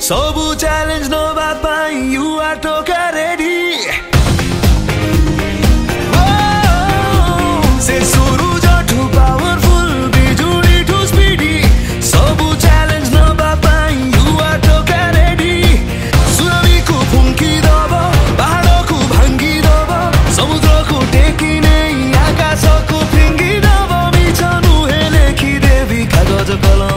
Sobu challenge no bapai, you are toka ready. Oh, say suru jatu powerful, bijuli too speedy. Sobu challenge no bapai, you are toka ready. Surami ko phunki dabo, pahado ko bhangi dabo, samudra ko teki nahi, akasha ko phingi dabo. Michanu he lekhi devi kagaj kalam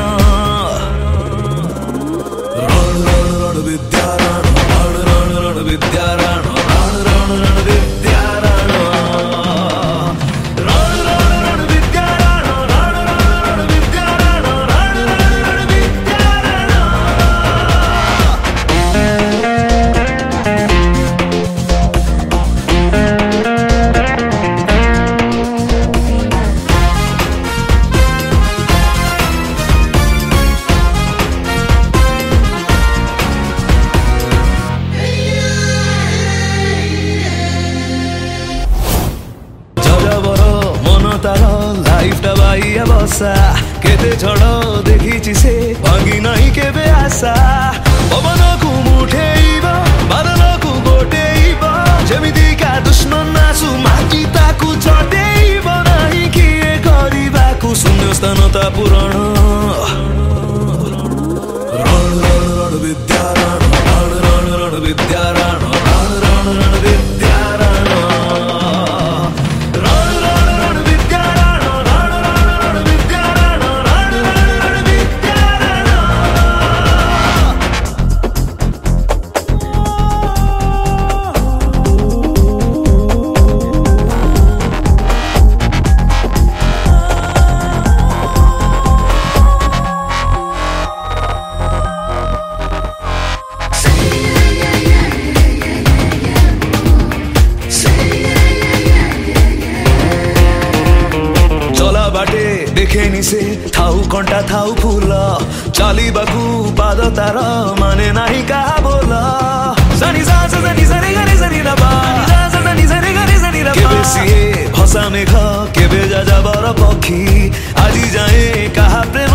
life बाइया बसा केते झड़ देखी से भांगी नहीं केबे आशा पवन को मुठेइब बादल को गोटेइब जेमिति का दुश्मन आसु माटी ताकू चटेइब नहीं किए करिबाकू शून्य स्थानता पूरण रण रण रण विद्या रण रण रण रण विद्या रण रण रण रण विद्या रण देखेनी से थाऊ कंटा थाऊ फूल चाली बाकू पाद तार माने नाही का बोला सनी सा सनी सनी गरे सनी रबा सनी सनी गरे सनी रबा केबे सिए भसा मेघ केबे जा जा बर पक्षी आजी जाए कहा प्रेम